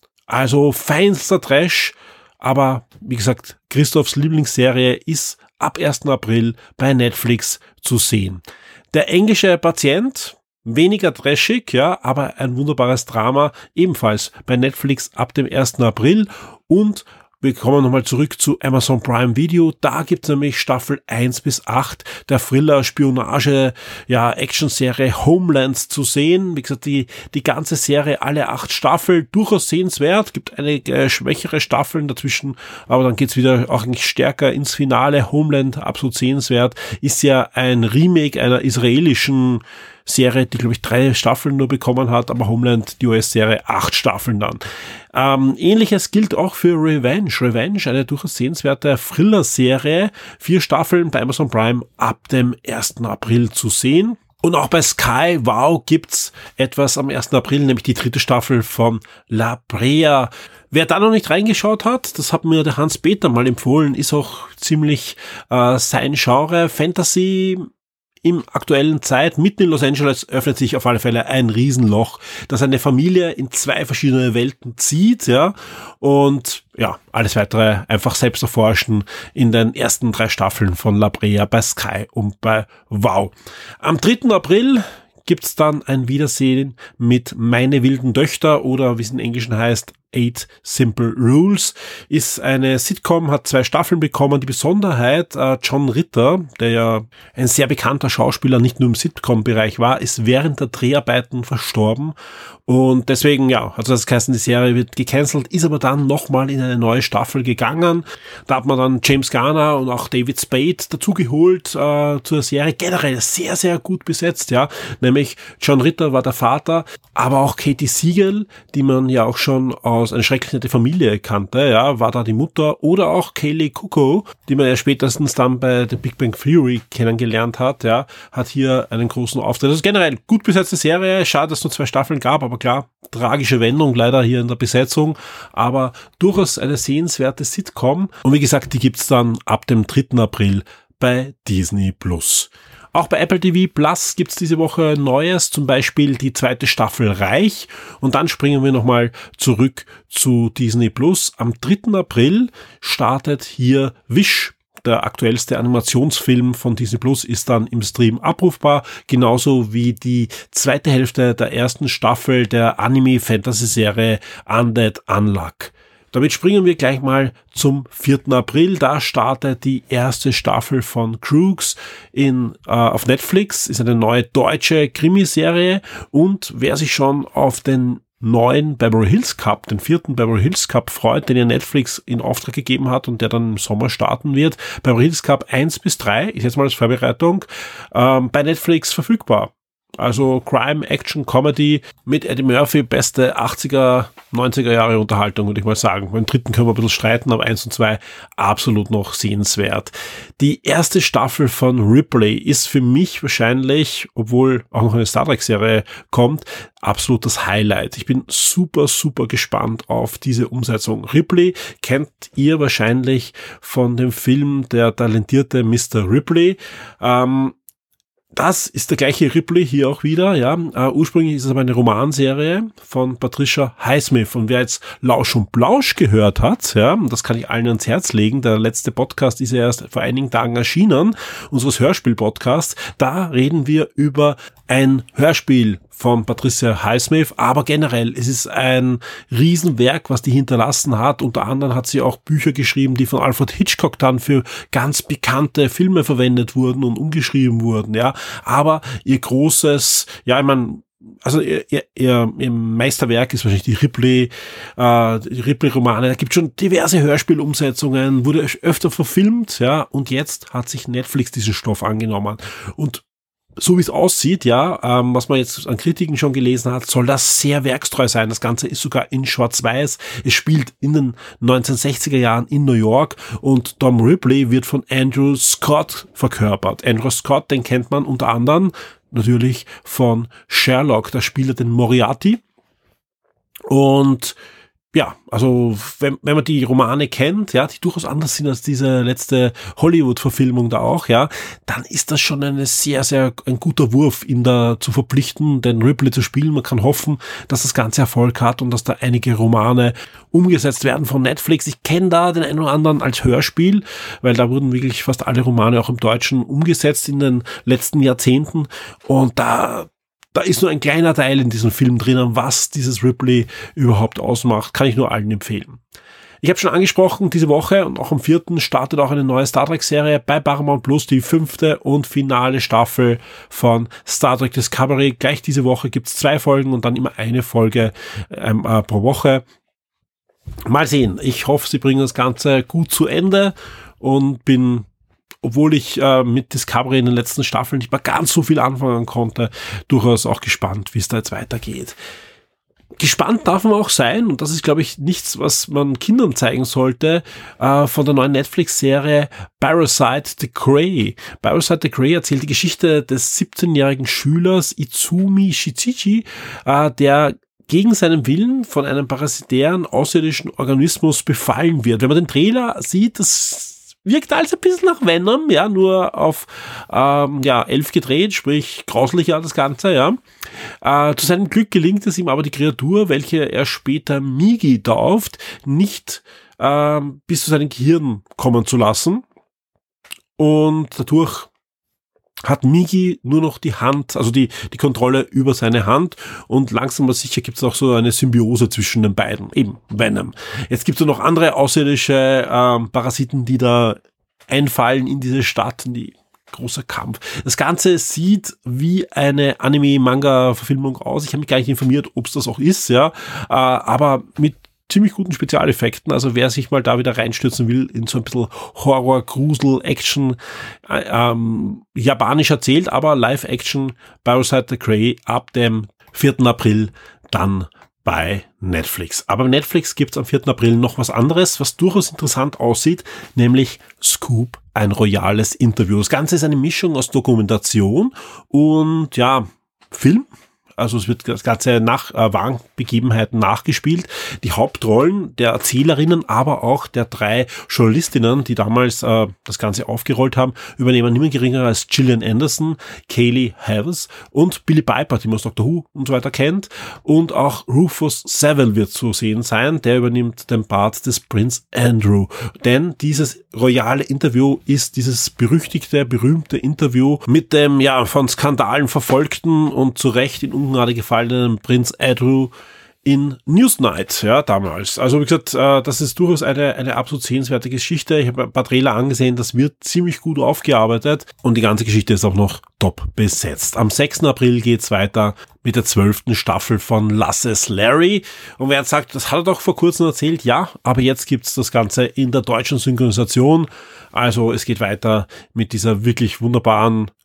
Also feinster Trash, aber wie gesagt, Christophs Lieblingsserie ist ab ersten April bei Netflix zu sehen. Der englische Patient, weniger trashig, ja, aber ein wunderbares Drama, ebenfalls bei Netflix ab dem ersten April. Und wir kommen nochmal zurück zu Amazon Prime Video. Da gibt's nämlich Staffel eins bis acht der Thriller-Spionage, ja, Action-Serie Homeland zu sehen. Wie gesagt, die, die ganze Serie, alle acht Staffeln, durchaus sehenswert. Gibt einige äh, schwächere Staffeln dazwischen, aber dann geht's wieder auch nicht stärker ins Finale. Homeland, absolut sehenswert. Ist ja ein Remake einer israelischen Serie, die, glaube ich, drei Staffeln nur bekommen hat, aber Homeland, die U S-Serie, acht Staffeln dann. Ähm, Ähnliches gilt auch für Revenge. Revenge, eine durchaus sehenswerte Thriller-Serie, vier Staffeln bei Amazon Prime ab dem ersten April zu sehen. Und auch bei Sky Wow gibt's etwas am ersten April, nämlich die dritte Staffel von La Brea. Wer da noch nicht reingeschaut hat, das hat mir der Hans-Peter mal empfohlen, ist auch ziemlich äh, sein Genre. Fantasy im aktuellen Zeit, mitten in Los Angeles, öffnet sich auf alle Fälle ein Riesenloch, das eine Familie in zwei verschiedene Welten zieht, ja, und ja, alles weitere einfach selbst erforschen in den ersten drei Staffeln von La Brea bei Sky und bei Wow. Am dritten April gibt's dann ein Wiedersehen mit Meine wilden Töchter oder wie es in Englischen heißt, Eight Simple Rules, ist eine Sitcom, hat zwei Staffeln bekommen. Die Besonderheit, äh, John Ritter, der ja ein sehr bekannter Schauspieler nicht nur im Sitcom-Bereich war, ist während der Dreharbeiten verstorben und deswegen, ja, also das heißt, die Serie wird gecancelt, ist aber dann nochmal in eine neue Staffel gegangen. Da hat man dann James Garner und auch David Spade dazugeholt äh, zur Serie. Generell sehr, sehr gut besetzt, ja, nämlich John Ritter war der Vater, aber auch Katie Siegel, die man ja auch schon aus Eine schrecklich nette Familie kannte, ja, war da die Mutter, oder auch Kaylee Kuko, die man ja spätestens dann bei The Big Bang Theory kennengelernt hat, ja, hat hier einen großen Auftritt. Das ist generell gut besetzte Serie, schade, dass es nur zwei Staffeln gab, aber klar, tragische Wendung leider hier in der Besetzung, aber durchaus eine sehenswerte Sitcom und wie gesagt, die gibt's dann ab dem dritten April bei Disney Plus. Auch bei Apple T V Plus gibt's diese Woche Neues, zum Beispiel die zweite Staffel Reich. Und dann springen wir nochmal zurück zu Disney Plus. Am dritten April startet hier Wish. Der aktuellste Animationsfilm von Disney Plus ist dann im Stream abrufbar, genauso wie die zweite Hälfte der ersten Staffel der Anime-Fantasy-Serie Undead Unluck. Damit springen wir gleich mal zum vierten April. Da startet die erste Staffel von Crooks in, äh, auf Netflix. Ist eine neue deutsche Krimiserie. Und wer sich schon auf den neuen Beverly Hills Cup, den vierten Beverly Hills Cup freut, den ja Netflix in Auftrag gegeben hat und der dann im Sommer starten wird. Beverly Hills Cup eins bis drei ist jetzt mal als Vorbereitung ähm, bei Netflix verfügbar. Also Crime, Action, Comedy mit Eddie Murphy, beste achtziger, neunziger Jahre Unterhaltung, würde ich mal sagen. Beim dritten können wir ein bisschen streiten, aber eins und zwei absolut noch sehenswert. Die erste Staffel von Ripley ist für mich wahrscheinlich, obwohl auch noch eine Star Trek-Serie kommt, absolut das Highlight. Ich bin super, super gespannt auf diese Umsetzung. Ripley kennt ihr wahrscheinlich von dem Film Der talentierte Mister Ripley. Ähm, Das ist der gleiche Ripley hier auch wieder, ja. Uh, ursprünglich ist es aber eine Romanserie von Patricia Highsmith. Und wer jetzt Lausch und Plausch gehört hat, ja, das kann ich allen ans Herz legen. Der letzte Podcast ist ja erst vor einigen Tagen erschienen, unseres Hörspiel-Podcasts. Da reden wir über ein Hörspiel von Patricia Highsmith, aber generell, es ist ein Riesenwerk, was die hinterlassen hat. Unter anderem hat sie auch Bücher geschrieben, die von Alfred Hitchcock dann für ganz bekannte Filme verwendet wurden und umgeschrieben wurden, ja. Aber ihr großes, ja, ich meine, also ihr, ihr, ihr, ihr Meisterwerk ist wahrscheinlich die Ripley, äh, die Ripley-Romane. Da gibt schon diverse Hörspielumsetzungen, wurde öfter verfilmt, ja, und jetzt hat sich Netflix diesen Stoff angenommen. Und so wie es aussieht, ja, ähm, was man jetzt an Kritiken schon gelesen hat, soll das sehr werkstreu sein. Das Ganze ist sogar in Schwarz-Weiß. Es spielt in den neunzehnhundertsechziger Jahren in New York und Tom Ripley wird von Andrew Scott verkörpert. Andrew Scott, den kennt man unter anderem natürlich von Sherlock. Da spielt er den Moriarty. Und ja, also wenn, wenn man die Romane kennt, ja, die durchaus anders sind als diese letzte Hollywood-Verfilmung da auch, ja, dann ist das schon eine sehr, sehr ein guter Wurf, ihn da zu verpflichten, den Ripley zu spielen. Man kann hoffen, dass das Ganze Erfolg hat und dass da einige Romane umgesetzt werden von Netflix. Ich kenne da den einen oder anderen als Hörspiel, weil da wurden wirklich fast alle Romane auch im Deutschen umgesetzt in den letzten Jahrzehnten und da Da ist nur ein kleiner Teil in diesem Film drinnen, was dieses Ripley überhaupt ausmacht. Kann ich nur allen empfehlen. Ich habe schon angesprochen, diese Woche und auch am vierten startet auch eine neue Star Trek-Serie bei Paramount Plus, die fünfte und finale Staffel von Star Trek Discovery. Gleich diese Woche gibt's zwei Folgen und dann immer eine Folge ähm, äh, pro Woche. Mal sehen. Ich hoffe, sie bringen das Ganze gut zu Ende und bin, obwohl ich äh, mit Discovery in den letzten Staffeln nicht mehr ganz so viel anfangen konnte, durchaus auch gespannt, wie es da jetzt weitergeht. Gespannt darf man auch sein, und das ist, glaube ich, nichts, was man Kindern zeigen sollte, äh, von der neuen Netflix-Serie Parasite the Grey. Parasite the Grey erzählt die Geschichte des siebzehnjährigen Schülers Izumi Shichichi, äh, der gegen seinen Willen von einem parasitären außerirdischen Organismus befallen wird. Wenn man den Trailer sieht, das wirkt alles ein bisschen nach Venom, ja, nur auf ähm, ja, elf gedreht, sprich grauslicher das Ganze, ja. Äh, zu seinem Glück gelingt es ihm aber, die Kreatur, welche er später Migi tauft, nicht äh, bis zu seinem Gehirn kommen zu lassen. Und dadurch hat Migi nur noch die Hand, also die die Kontrolle über seine Hand, und langsam aber sicher gibt es auch so eine Symbiose zwischen den beiden, eben Venom. Jetzt gibt es noch andere außerirdische ähm, Parasiten, die da einfallen in diese Stadt, in die großer Kampf. Das Ganze sieht wie eine Anime-Manga-Verfilmung aus. Ich habe mich gar nicht informiert, ob es das auch ist, ja, äh, aber mit ziemlich guten Spezialeffekten, also wer sich mal da wieder reinstürzen will in so ein bisschen Horror, Grusel, Action, äh, ähm, japanisch erzählt, aber Live-Action, Parasite the Grey ab dem vierten April dann bei Netflix. Aber bei Netflix gibt's am vierten April noch was anderes, was durchaus interessant aussieht, nämlich Scoop, ein royales Interview. Das Ganze ist eine Mischung aus Dokumentation und ja, Film. Also es wird das Ganze nach äh, wahren Begebenheiten nachgespielt. Die Hauptrollen der Erzählerinnen, aber auch der drei Journalistinnen, die damals äh, das Ganze aufgerollt haben, übernehmen niemand geringer als Gillian Anderson, Kaylee Havas und Billie Piper, die man aus Doctor Who und so weiter kennt. Und auch Rufus Sewell wird zu sehen sein. Der übernimmt den Part des Prince Andrew. Denn dieses royale Interview ist dieses berüchtigte, berühmte Interview mit dem ja von Skandalen verfolgten und zu Recht in gerade gefallenen Prinz Andrew in Newsnight, ja, damals. Also wie gesagt, äh, das ist durchaus eine eine absolut sehenswerte Geschichte. Ich habe ein paar Trailer angesehen, das wird ziemlich gut aufgearbeitet und die ganze Geschichte ist auch noch top besetzt. Am sechsten April geht's weiter mit der zwölften Staffel von Lass es Larry. Und wer jetzt sagt, das hat er doch vor kurzem erzählt, ja, aber jetzt gibt's das Ganze in der deutschen Synchronisation. Also es geht weiter mit dieser wirklich wunderbaren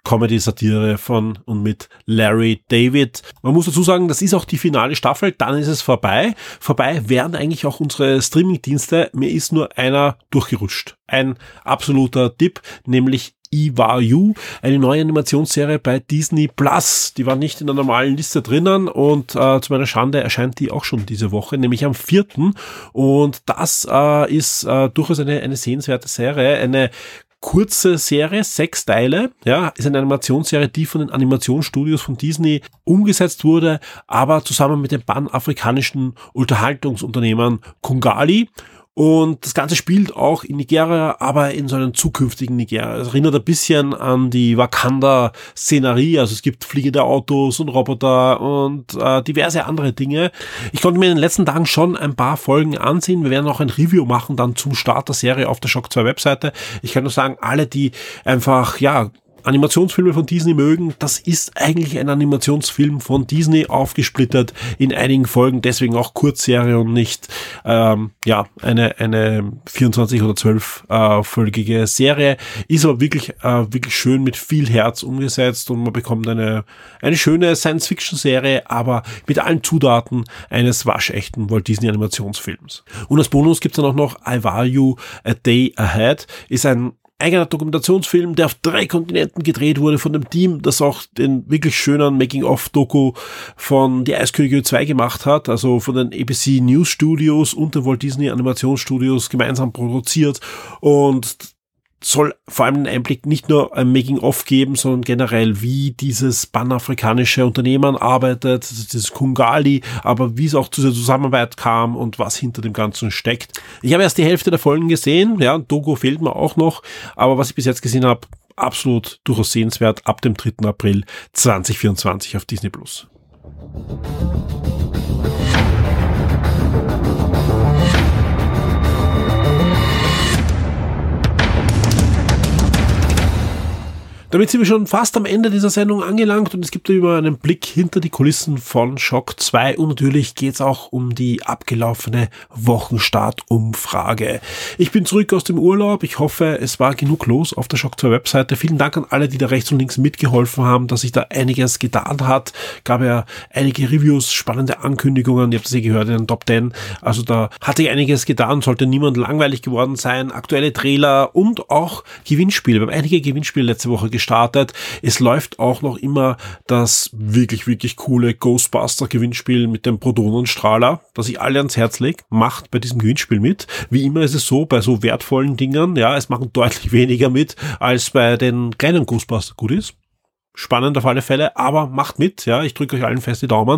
Comedy-Satire von und mit Larry David. Man muss dazu sagen, das ist auch die finale Staffel, dann ist es vorbei. Vorbei wären eigentlich auch unsere Streaming-Dienste. Mir ist nur einer durchgerutscht. Ein absoluter Tipp, nämlich Iwao, eine neue Animationsserie bei Disney Plus. Die war nicht in der normalen Liste drinnen und äh, zu meiner Schande erscheint die auch schon diese Woche, nämlich am vierten Und das äh, ist äh, durchaus eine, eine sehenswerte Serie, eine kurze Serie, sechs Teile, ja, ist eine Animationsserie, die von den Animationsstudios von Disney umgesetzt wurde, aber zusammen mit dem panafrikanischen Unterhaltungsunternehmen Kongali. Und das Ganze spielt auch in Nigeria, aber in so einem zukünftigen Nigeria. Es erinnert ein bisschen an die Wakanda-Szenerie. Also es gibt fliegende Autos und Roboter und äh, diverse andere Dinge. Ich konnte mir in den letzten Tagen schon ein paar Folgen ansehen. Wir werden auch ein Review machen dann zum Start der Serie auf der Shock zwei Webseite. Ich kann nur sagen, alle, die einfach, ja, Animationsfilme von Disney mögen, das ist eigentlich ein Animationsfilm von Disney aufgesplittert in einigen Folgen, deswegen auch Kurzserie und nicht ähm, ja eine eine vierundzwanzig oder zwölf äh, folgige Serie, ist aber wirklich äh, wirklich schön mit viel Herz umgesetzt und man bekommt eine eine schöne Science-Fiction-Serie, aber mit allen Zutaten eines waschechten Walt Disney Animationsfilms. Und als Bonus gibt's dann auch noch Iwao A Day Ahead, ist ein eigener Dokumentationsfilm, der auf drei Kontinenten gedreht wurde von dem Team, das auch den wirklich schönen Making-of-Doku von Die Eiskönigin zwei gemacht hat, also von den A B C News Studios und den Walt Disney Animationsstudios gemeinsam produziert und soll vor allem einen Einblick nicht nur ein Making-of geben, sondern generell, wie dieses panafrikanische Unternehmen arbeitet, dieses Kongali, aber wie es auch zu der Zusammenarbeit kam und was hinter dem Ganzen steckt. Ich habe erst die Hälfte der Folgen gesehen, ja, Doku fehlt mir auch noch, aber was ich bis jetzt gesehen habe, absolut durchaus sehenswert ab dem dritten April zweitausendvierundzwanzig auf Disney Plus. Damit sind wir schon fast am Ende dieser Sendung angelangt und es gibt immer einen Blick hinter die Kulissen von Shock zwei und natürlich geht's auch um die abgelaufene Wochenstartumfrage. Ich bin zurück aus dem Urlaub. Ich hoffe, es war genug los auf der Shock zwei Webseite. Vielen Dank an alle, die da rechts und links mitgeholfen haben, dass sich da einiges getan hat. Gab ja einige Reviews, spannende Ankündigungen. Ihr habt es ja gehört in den Top zehn. Also da hat sich einiges getan, sollte niemand langweilig geworden sein. Aktuelle Trailer und auch Gewinnspiele. Wir haben einige Gewinnspiele letzte Woche gestartet. Es läuft auch noch immer das wirklich, wirklich coole Ghostbuster-Gewinnspiel mit dem Protonenstrahler, das ich alle ans Herz lege. Macht bei diesem Gewinnspiel mit. Wie immer ist es so, bei so wertvollen Dingen, ja, es machen deutlich weniger mit als bei den kleinen Ghostbuster-Goodies. Spannend auf alle Fälle, aber macht mit, ja, ich drücke euch allen fest die Daumen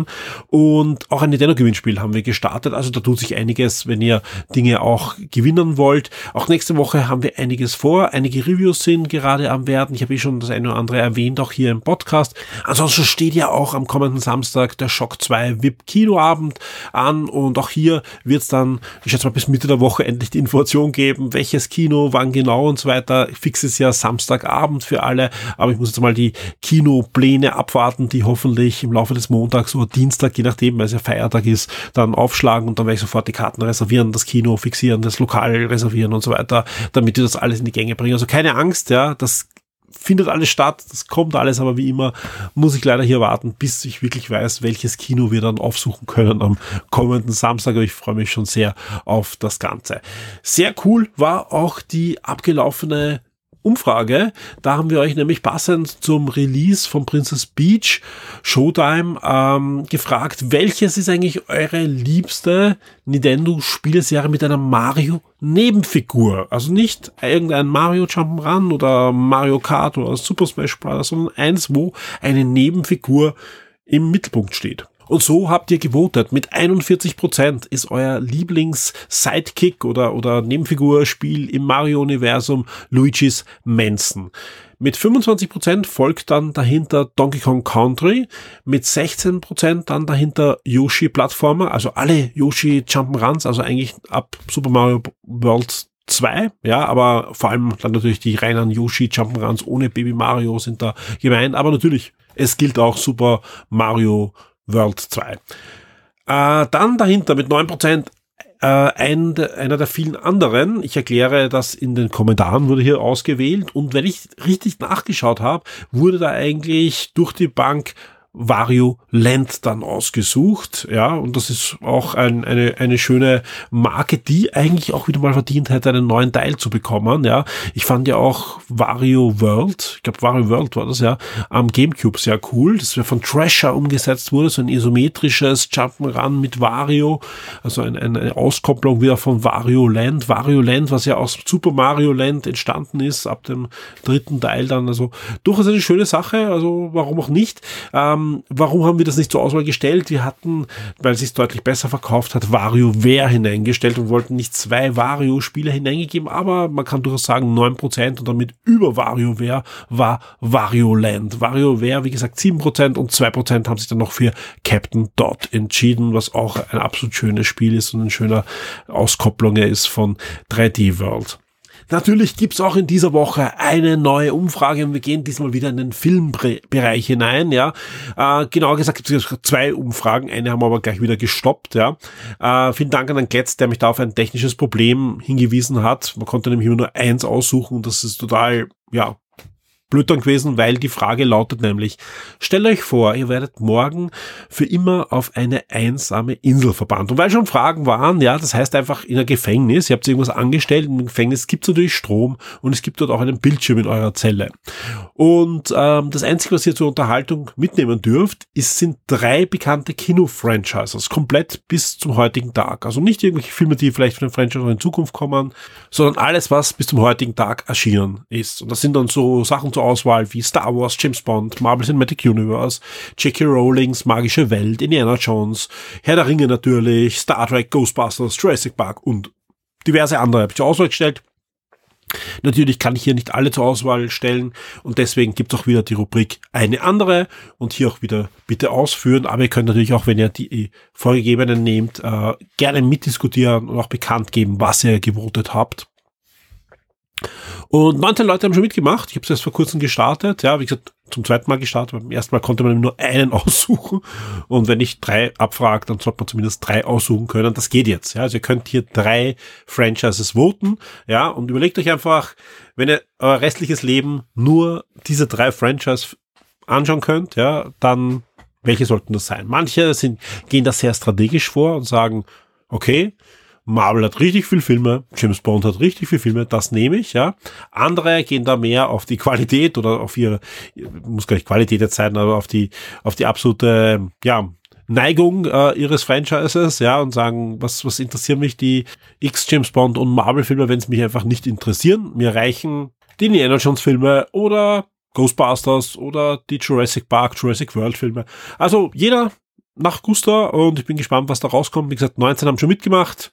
und auch ein Nintendo-Gewinnspiel haben wir gestartet, also da tut sich einiges, wenn ihr Dinge auch gewinnen wollt. Auch nächste Woche haben wir einiges vor, einige Reviews sind gerade am Werden, ich habe eh schon das eine oder andere erwähnt, auch hier im Podcast. Ansonsten steht ja auch am kommenden Samstag der Shock zwei V I P-Kinoabend an und auch hier wird es dann, ich schätze mal bis Mitte der Woche endlich die Information geben, welches Kino, wann genau und so weiter. Fix ist ja Samstagabend für alle, aber ich muss jetzt mal die Kinopläne abwarten, die hoffentlich im Laufe des Montags oder Dienstag, je nachdem, weil es ja Feiertag ist, dann aufschlagen und dann werde ich sofort die Karten reservieren, das Kino fixieren, das Lokal reservieren und so weiter, damit wir das alles in die Gänge bringen. Also keine Angst, ja, das findet alles statt, das kommt alles, aber wie immer muss ich leider hier warten, bis ich wirklich weiß, welches Kino wir dann aufsuchen können am kommenden Samstag, aber ich freue mich schon sehr auf das Ganze. Sehr cool war auch die abgelaufene Umfrage. Da haben wir euch nämlich passend zum Release von Princess Peach Showtime ähm, gefragt, welches ist eigentlich eure liebste Nintendo-Spieleserie mit einer Mario-Nebenfigur? Also nicht irgendein Mario Jump'n'Run oder Mario Kart oder Super Smash Bros., sondern eins, wo eine Nebenfigur im Mittelpunkt steht. Und so habt ihr gewotet. Mit einundvierzig Prozent ist euer Lieblings-Sidekick oder, oder Nebenfigurspiel im Mario-Universum Luigi's Mansion. Mit fünfundzwanzig Prozent folgt dann dahinter Donkey Kong Country, mit sechzehn Prozent dann dahinter Yoshi Plattformer, also alle Yoshi Jump'n'Runs, also eigentlich ab Super Mario World zwei, ja, aber vor allem dann natürlich die reinen Yoshi Jump'n'Runs ohne Baby Mario sind da gemeint, aber natürlich, es gilt auch Super Mario World zwei. Äh, dann dahinter mit neun Prozent äh, ein, einer der vielen anderen. Ich erkläre das in den Kommentaren, wurde hier ausgewählt. Und wenn ich richtig nachgeschaut habe, wurde da eigentlich durch die Bank Wario Land dann ausgesucht, ja, und das ist auch ein, eine, eine schöne Marke, die eigentlich auch wieder mal verdient hätte, einen neuen Teil zu bekommen, ja. Ich fand ja auch Wario World, ich glaube Wario World war das, ja, am Gamecube sehr cool, das von Thrasher umgesetzt wurde, so ein isometrisches Jump'n'Run mit Wario, also ein, eine Auskopplung wieder von Wario Land, Wario Land, was ja aus Super Mario Land entstanden ist, ab dem dritten Teil dann, also durchaus eine schöne Sache, also warum auch nicht, ähm, warum haben wir das nicht zur Auswahl gestellt? Wir hatten, weil es sich deutlich besser verkauft hat, WarioWare hineingestellt und wollten nicht zwei Wario-Spiele hineingegeben, aber man kann durchaus sagen, neun Prozent und damit über WarioWare war Wario Land. WarioWare, wie gesagt, sieben Prozent und zwei Prozent haben sich dann noch für Captain Dot entschieden, was auch ein absolut schönes Spiel ist und ein schöner Auskopplung ist von drei D World. Natürlich gibt's auch in dieser Woche eine neue Umfrage und wir gehen diesmal wieder in den Filmbereich hinein, ja. Äh, genauer gesagt gibt es zwei Umfragen, eine haben wir aber gleich wieder gestoppt, ja. Äh, vielen Dank an den Getz, der mich da auf ein technisches Problem hingewiesen hat. Man konnte nämlich immer nur eins aussuchen und das ist total, ja, blöd dann gewesen, weil die Frage lautet nämlich, stellt euch vor, ihr werdet morgen für immer auf eine einsame Insel verbannt. Und weil schon Fragen waren, ja, das heißt einfach in einem Gefängnis, ihr habt irgendwas angestellt, im Gefängnis gibt es natürlich Strom und es gibt dort auch einen Bildschirm in eurer Zelle. Und ähm, das Einzige, was ihr zur Unterhaltung mitnehmen dürft, ist, sind drei bekannte Kino-Franchises, komplett bis zum heutigen Tag. Also nicht irgendwelche Filme, die vielleicht von den Franchise noch in Zukunft kommen, sondern alles, was bis zum heutigen Tag erschienen ist. Und das sind dann so Sachen zur Auswahl wie Star Wars, James Bond, Marvel Cinematic Universe, J K Rowlings Magische Welt, Indiana Jones, Herr der Ringe natürlich, Star Trek, Ghostbusters, Jurassic Park und diverse andere habe ich zur Auswahl gestellt. Natürlich kann ich hier nicht alle zur Auswahl stellen und deswegen gibt es auch wieder die Rubrik eine andere und hier auch wieder bitte ausführen, aber ihr könnt natürlich auch, wenn ihr die vorgegebenen nehmt, äh, gerne mitdiskutieren und auch bekannt geben, was ihr gewotet habt. Und neunzehn Leute haben schon mitgemacht. Ich habe es erst vor kurzem gestartet. Ja, wie gesagt, zum zweiten Mal gestartet. Beim ersten Mal konnte man nur einen aussuchen. Und wenn ich drei abfrage, dann sollte man zumindest drei aussuchen können. Das geht jetzt. Ja, also ihr könnt hier drei Franchises voten. Ja, und überlegt euch einfach, wenn ihr euer restliches Leben nur diese drei Franchises anschauen könnt, ja, dann welche sollten das sein? Manche sind, gehen da sehr strategisch vor und sagen, okay, Marvel hat richtig viel Filme, James Bond hat richtig viel Filme, das nehme ich, ja. Andere gehen da mehr auf die Qualität oder auf ihre, muss gar nicht Qualität jetzt sein, aber auf die, auf die absolute, ja, Neigung äh, ihres Franchises, ja, und sagen, was, was interessieren mich die X James Bond und Marvel Filme, wenn es mich einfach nicht interessieren. Mir reichen die Indiana Jones Filme oder Ghostbusters oder die Jurassic Park, Jurassic World Filme. Also jeder nach Gusto und ich bin gespannt, was da rauskommt. Wie gesagt, neunzehn haben schon mitgemacht.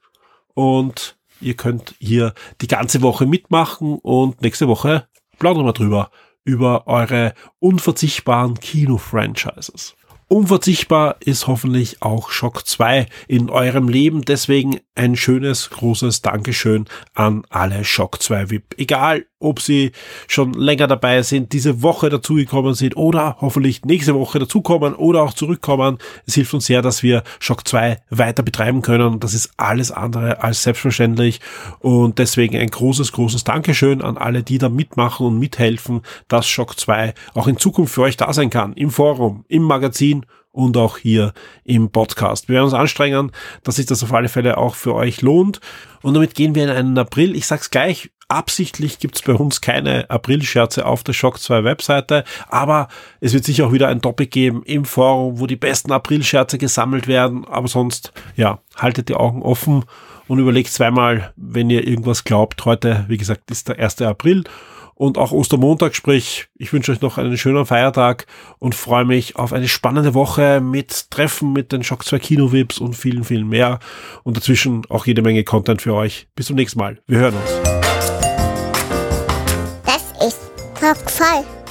Und ihr könnt hier die ganze Woche mitmachen und nächste Woche plaudern wir drüber, über eure unverzichtbaren Kino-Franchises. Unverzichtbar ist hoffentlich auch Shock zwei in eurem Leben. Deswegen ein schönes, großes Dankeschön an alle Shock zwei V I P. Egal, ob sie schon länger dabei sind, diese Woche dazugekommen sind oder hoffentlich nächste Woche dazukommen oder auch zurückkommen. Es hilft uns sehr, dass wir Shock zwei weiter betreiben können. Das ist alles andere als selbstverständlich. Und deswegen ein großes, großes Dankeschön an alle, die da mitmachen und mithelfen, dass Shock zwei auch in Zukunft für euch da sein kann. Im Forum, im Magazin und auch hier im Podcast. Wir werden uns anstrengen, dass sich das auf alle Fälle auch für euch lohnt. Und damit gehen wir in einen April. Ich sag's gleich, absichtlich gibt's bei uns keine April-Scherze auf der Shock zwei Webseite, aber es wird sicher auch wieder ein Topic geben im Forum, wo die besten April-Scherze gesammelt werden. Aber sonst, ja, haltet die Augen offen und überlegt zweimal, wenn ihr irgendwas glaubt. Heute, wie gesagt, ist der erste April. Und auch Ostermontag, sprich, ich wünsche euch noch einen schönen Feiertag und freue mich auf eine spannende Woche mit Treffen mit den Shock zwei Kino-V I Ps und vielen, vielen mehr. Und dazwischen auch jede Menge Content für euch. Bis zum nächsten Mal. Wir hören uns. Das ist Talk voll.